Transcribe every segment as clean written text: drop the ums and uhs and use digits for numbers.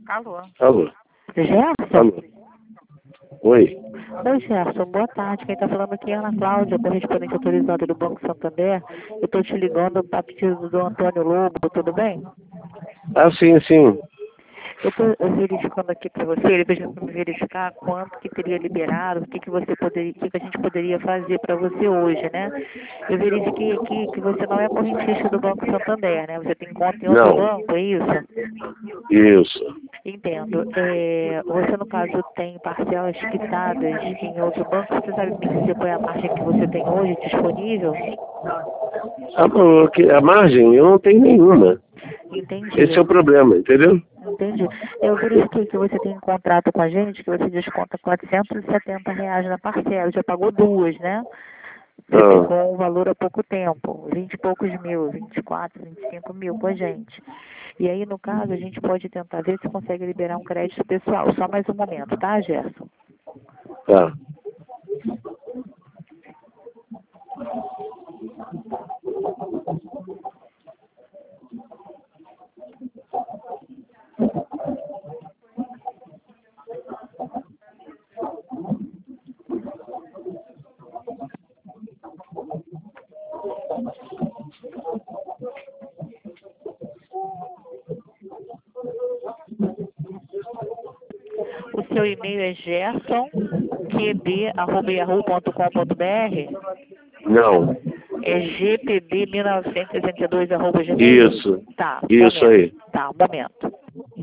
Alô? Alô? Gerson? Alô? Oi? Oi, Gerson. Boa tarde. Quem está falando aqui é a Ana Cláudia, correspondente autorizada do Banco Santander. Eu estou te ligando a pedido do Antônio Lobo, tudo bem? Ah, sim. Eu estou verificando aqui para você, ele pediu para me verificar quanto que teria liberado, o que que você poderia, o que que a gente poderia fazer para você hoje, né? Eu verifiquei aqui que você não é correntista do Banco Santander, né? Você tem conta em outro Não. banco, é isso? Isso. Entendo. Você, no caso, tem parcelas quitadas em outro banco. Você sabe me dizer qual é a margem que você tem hoje disponível? A margem eu não tenho nenhuma. Entendi. Esse é o problema, entendeu? Entendi. Eu verifiquei que você tem um contrato com a gente, que você desconta R$ 470 na parcela. Já pagou duas, né? Você pegou um valor há pouco tempo, 20 e poucos mil, 24, 25 mil com a gente. E aí, no caso, a gente pode tentar ver se consegue liberar um crédito pessoal. Só mais um momento, tá, Gerson? Tá. O seu e-mail é gersonqb@yahoo.com.br? Não. É gpb1962@gmail? Isso. Tá, Isso momento. aí. Tá, momento.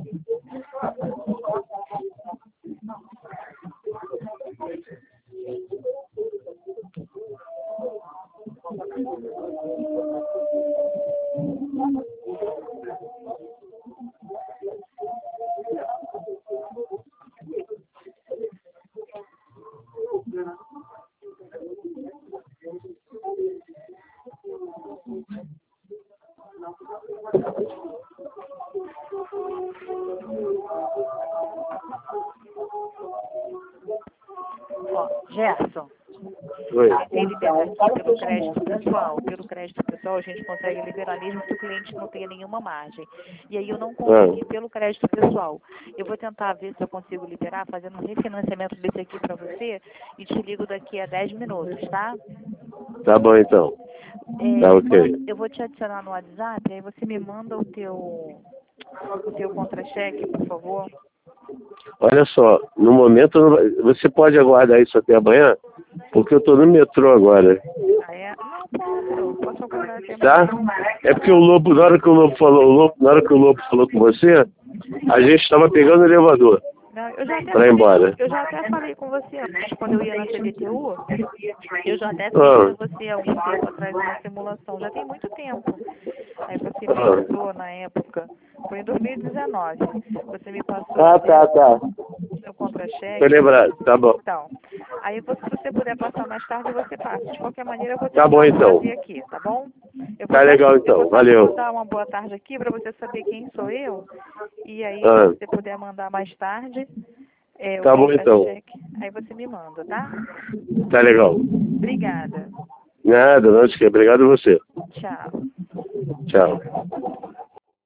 Ó, Gerson. Oi. Tentei liberar aqui pelo crédito pessoal. Pelo crédito pessoal a gente consegue liberar mesmo que o cliente não tenha nenhuma margem. E aí eu não consegui pelo crédito pessoal. Eu vou tentar ver se eu consigo liberar, fazendo um refinanciamento desse aqui para você e te ligo daqui a 10 minutos, tá? Tá bom então. Tá ok. Eu vou te adicionar no WhatsApp, aí você me manda o teu contra-cheque, por favor. Olha só, no momento você pode aguardar isso até amanhã, porque eu tô no metrô agora. Ah, é? Não, posso aguardar até Tá? amanhã. É porque o Lobo, na hora que o Lobo falou com você, a gente estava pegando o elevador Não, para ir embora. eu já até falei com você antes, quando eu ia na CBTU, eu já até fiz Ah, para você há algum tempo atrás uma simulação, já tem muito tempo. Aí você me ah. ajudou na época, foi em 2019. Você me passou Tá. seu contra-cheque. Tô lembrado, tá bom. Então, aí se você puder passar mais tarde, você passa. De qualquer maneira, eu vou Tá tentar bom então. fazer aqui, tá bom? Tá legal Eu vou então, só te valeu. botar uma boa tarde aqui para você saber quem sou eu. E aí, se Ah, você puder mandar mais tarde, o tá bom então. contra-cheque, aí você me manda, tá? Tá legal. Obrigada. Nada, não te que. Obrigado a você. Tchau. Tchau.